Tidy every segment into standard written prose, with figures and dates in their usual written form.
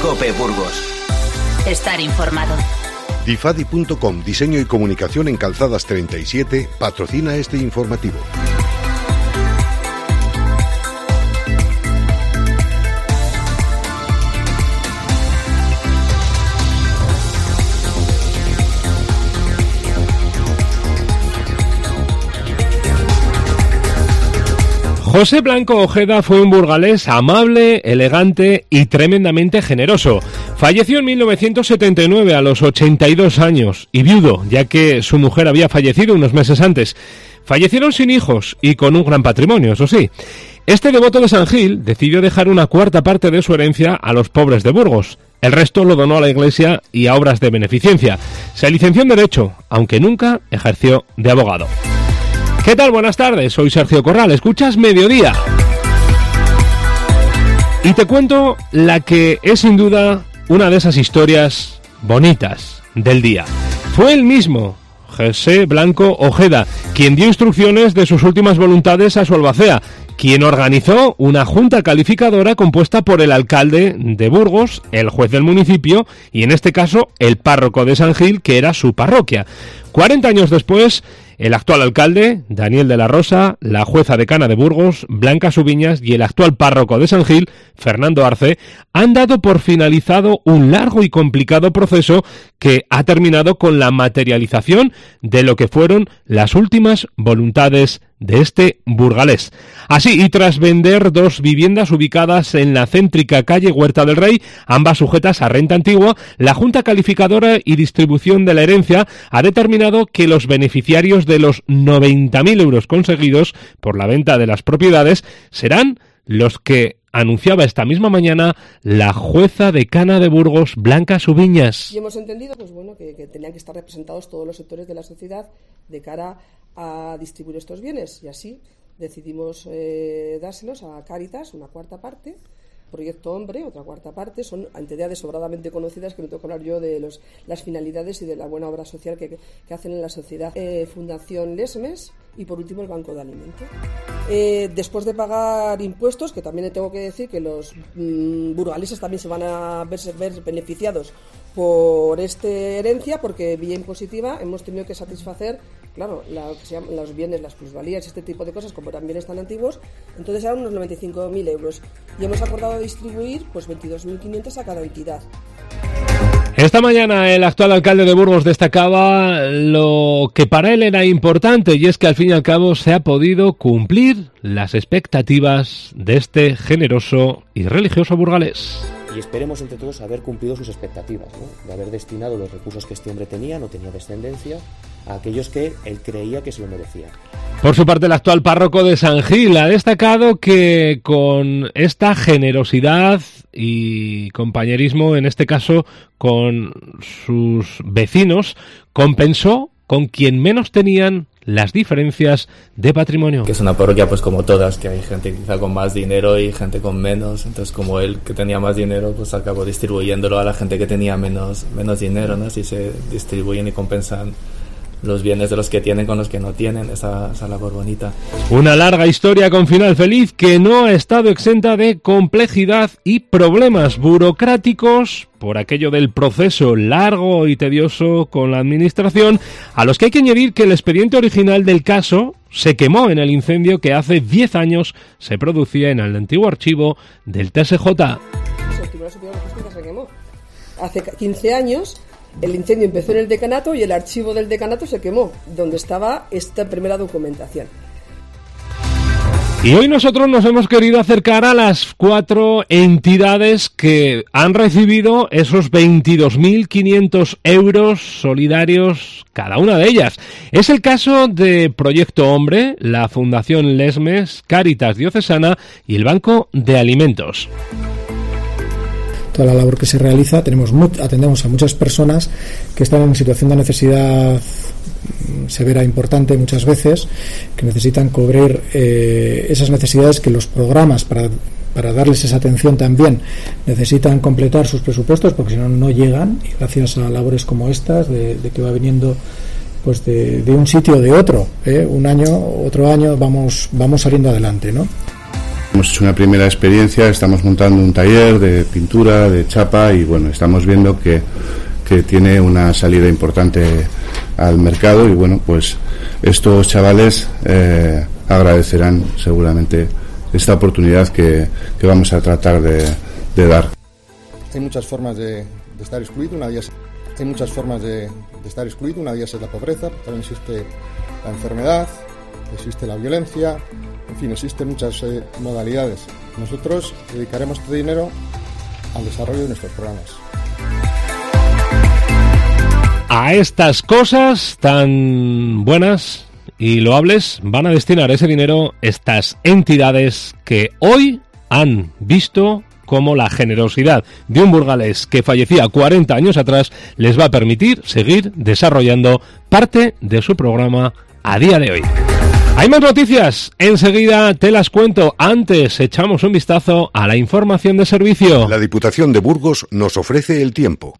COPE Burgos. Estar informado. Difadi.com, diseño y comunicación en Calzadas 37, patrocina este informativo. José Blanco Ojeda fue un burgalés amable, elegante y tremendamente generoso. Falleció en 1979 a los 82 años y viudo, ya que su mujer había fallecido unos meses antes. Fallecieron sin hijos y con un gran patrimonio, eso sí. Este devoto de San Gil decidió dejar una cuarta parte de su herencia a los pobres de Burgos. El resto lo donó a la Iglesia y a obras de beneficencia. Se licenció en Derecho, aunque nunca ejerció de abogado. ¿Qué tal? Buenas tardes, soy Sergio Corral, escuchas Mediodía. Y te cuento la que es sin duda una de esas historias bonitas del día. Fue él mismo, José Blanco Ojeda, quien dio instrucciones de sus últimas voluntades a su albacea, quien organizó una junta calificadora compuesta por el alcalde de Burgos, el juez del municipio y en este caso el párroco de San Gil, que era su parroquia. 40 años después, el actual alcalde, Daniel de la Rosa, la jueza decana de Burgos, Blanca Subiñas, y el actual párroco de San Gil, Fernando Arce, han dado por finalizado un largo y complicado proceso que ha terminado con la materialización de lo que fueron las últimas voluntades de este burgalés. Así, y tras vender 2 viviendas ubicadas en la céntrica calle Huerta del Rey, ambas sujetas a renta antigua, la Junta Calificadora y Distribución de la Herencia ha determinado que los beneficiarios de los 90.000 euros conseguidos por la venta de las propiedades serán los que anunciaba esta misma mañana la jueza decana de Burgos, Blanca Subiñas. Y hemos entendido que tenían que estar representados todos los sectores de la sociedad de cara a distribuir estos bienes, y así decidimos dárselos a Cáritas, una cuarta parte, Proyecto Hombre, otra cuarta parte. Son entidades sobradamente conocidas, que no tengo que hablar yo de las finalidades y de la buena obra social que hacen en la sociedad. Fundación Lesmes y por último el Banco de Alimentos. Después de pagar impuestos, que también tengo que decir que los burgaleses también se van a ver beneficiados por esta herencia, porque vía impositiva hemos tenido que satisfacer, claro, lo que se llaman los bienes, las plusvalías, este tipo de cosas, como eran bienes tan antiguos. Entonces eran unos 95.000 euros y hemos acordado distribuir pues 22.500 a cada entidad. Esta mañana el actual alcalde de Burgos destacaba lo que para él era importante, y es que al fin y al cabo se ha podido cumplir las expectativas de este generoso y religioso burgalés. Y esperemos entre todos haber cumplido sus expectativas, ¿no? De haber destinado los recursos que este hombre tenía, no tenía descendencia, a aquellos que él creía que se lo merecían. Por su parte, el actual párroco de San Gil ha destacado que con esta generosidad y compañerismo, en este caso con sus vecinos, compensó con quien menos tenían las diferencias de patrimonio. Que es una parroquia pues como todas, que hay gente quizá con más dinero y gente con menos, entonces como él que tenía más dinero pues acabó distribuyéndolo a la gente que tenía menos dinero, ¿no? Así se distribuyen y compensan los bienes de los que tienen con los que no tienen, esa labor bonita. Una larga historia con final feliz que no ha estado exenta de complejidad y problemas burocráticos por aquello del proceso largo y tedioso con la administración, a los que hay que añadir que el expediente original del caso se quemó en el incendio que hace 10 años se producía en el antiguo archivo del TSJ. El Tribunal Superior de Justicia se quemó. Hace 15 años el incendio empezó en el decanato y el archivo del decanato se quemó, donde estaba esta primera documentación. Y hoy nosotros nos hemos querido acercar a las 4 entidades que han recibido esos 22.500 euros solidarios cada una de ellas. Es el caso de Proyecto Hombre, la Fundación Lesmes, Cáritas Diocesana y el Banco de Alimentos. Toda la labor que se realiza, atendemos a muchas personas que están en situación de necesidad severa, importante muchas veces, que necesitan cubrir esas necesidades que los programas para darles esa atención también necesitan completar sus presupuestos, porque si no, no llegan, y gracias a labores como estas, de que va viniendo pues de un sitio o de otro, un año, otro año, vamos saliendo adelante, ¿no? Hemos hecho una primera experiencia, estamos montando un taller de pintura, de chapa y bueno, estamos viendo que tiene una salida importante al mercado y bueno, pues estos chavales agradecerán seguramente esta oportunidad que vamos a tratar de dar. Hay muchas formas de estar excluido, una de ellas hay muchas formas de estar excluido, una de ellas es la pobreza, también existe la enfermedad, existe la violencia, en fin, existen muchas modalidades. Nosotros dedicaremos este dinero al desarrollo de nuestros programas. A estas cosas tan buenas y loables van a destinar ese dinero estas entidades que hoy han visto cómo la generosidad de un burgalés que fallecía 40 años atrás les va a permitir seguir desarrollando parte de su programa a día de hoy. Hay más noticias, enseguida te las cuento. Antes echamos un vistazo a la información de servicio. La Diputación de Burgos nos ofrece el tiempo.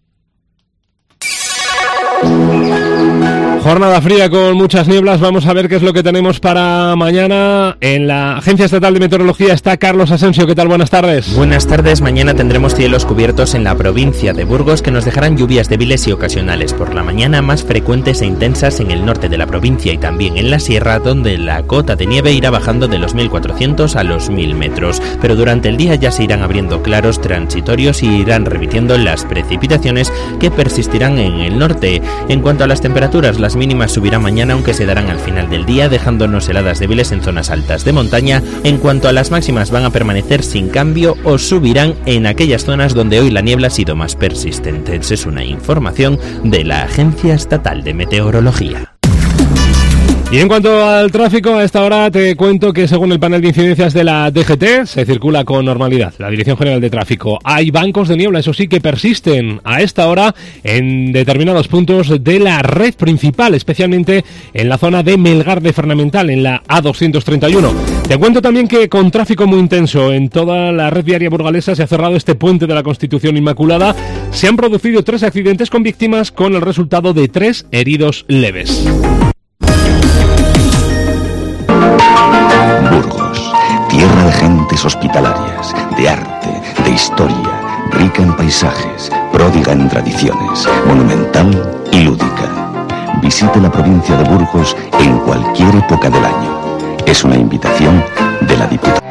Jornada fría con muchas nieblas. Vamos a ver qué es lo que tenemos para mañana. En la Agencia Estatal de Meteorología está Carlos Asensio. ¿Qué tal? Buenas tardes. Buenas tardes. Mañana tendremos cielos cubiertos en la provincia de Burgos que nos dejarán lluvias débiles y ocasionales por la mañana, más frecuentes e intensas en el norte de la provincia y también en la sierra, donde la cota de nieve irá bajando de los 1.400 a los 1.000 metros. Pero durante el día ya se irán abriendo claros transitorios y irán remitiendo las precipitaciones que persistirán en el norte. En cuanto a las temperaturas, las mínimas subirán mañana, aunque se darán al final del día, dejándonos heladas débiles en zonas altas de montaña. En cuanto a las máximas, van a permanecer sin cambio o subirán en aquellas zonas donde hoy la niebla ha sido más persistente. Esa es una información de la Agencia Estatal de Meteorología. Y en cuanto al tráfico, a esta hora te cuento que según el panel de incidencias de la DGT se circula con normalidad. La Dirección General de Tráfico. Hay bancos de niebla, eso sí, que persisten a esta hora en determinados puntos de la red principal, especialmente en la zona de Melgar de Fernamental, en la A231. Te cuento también que con tráfico muy intenso en toda la red viaria burgalesa se ha cerrado este puente de la Constitución Inmaculada. Se han producido 3 accidentes con víctimas, con el resultado de 3 heridos leves. Burgos, tierra de gentes hospitalarias, de arte, de historia, rica en paisajes, pródiga en tradiciones, monumental y lúdica. Visite la provincia de Burgos en cualquier época del año. Es una invitación de la Diputación.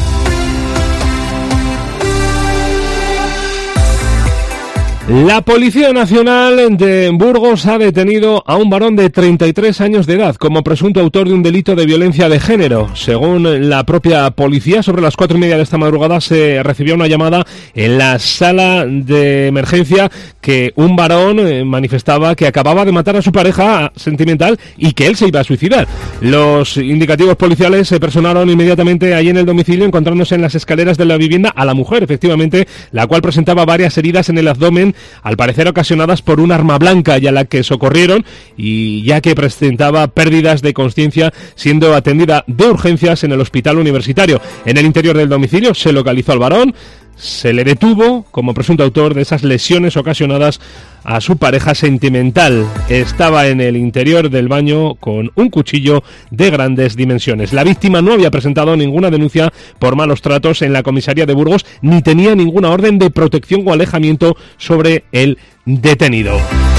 La Policía Nacional de Burgos ha detenido a un varón de 33 años de edad como presunto autor de un delito de violencia de género. Según la propia policía, sobre las 4:30 de esta madrugada se recibió una llamada en la sala de emergencia que un varón manifestaba que acababa de matar a su pareja sentimental y que él se iba a suicidar. Los indicativos policiales se personaron inmediatamente allí en el domicilio, encontrándose en las escaleras de la vivienda a la mujer, efectivamente, la cual presentaba varias heridas en el abdomen, al parecer ocasionadas por un arma blanca, y a la que socorrieron, y ya que presentaba pérdidas de consciencia, siendo atendida de urgencias en el hospital universitario. En el interior del domicilio se localizó al varón, se le detuvo como presunto autor de esas lesiones ocasionadas a su pareja sentimental. Estaba en el interior del baño con un cuchillo de grandes dimensiones. La víctima no había presentado ninguna denuncia por malos tratos en la comisaría de Burgos, ni tenía ninguna orden de protección o alejamiento sobre el detenido.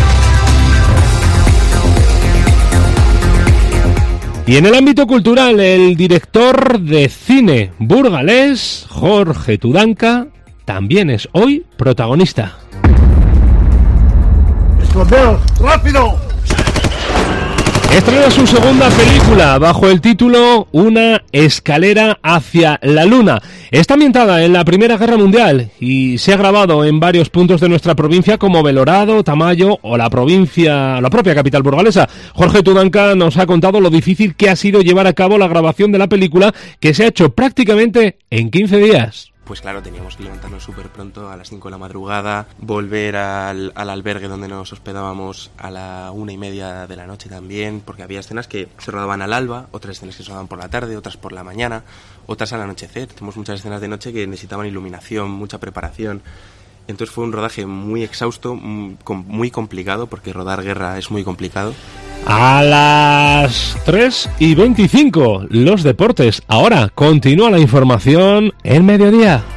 Y en el ámbito cultural, el director de cine burgalés, Jorge Tudanca, también es hoy protagonista. ¡Escondeos! ¡Rápido! Estrena su segunda película bajo el título Una escalera hacia la luna. Está ambientada en la Primera Guerra Mundial y se ha grabado en varios puntos de nuestra provincia como Belorado, Tamayo o la propia capital burgalesa. Jorge Tudanca nos ha contado lo difícil que ha sido llevar a cabo la grabación de la película, que se ha hecho prácticamente en 15 días. Pues claro, teníamos que levantarnos súper pronto, a las 5 de la madrugada, volver al albergue donde nos hospedábamos a la 1:30 de la noche también, porque había escenas que se rodaban al alba, otras escenas que se rodaban por la tarde, otras por la mañana, otras al anochecer. Tenemos muchas escenas de noche que necesitaban iluminación, mucha preparación. Entonces fue un rodaje muy exhausto, muy complicado, porque rodar guerra es muy complicado. A las 3:25, los deportes. Ahora continúa la información en Mediodía.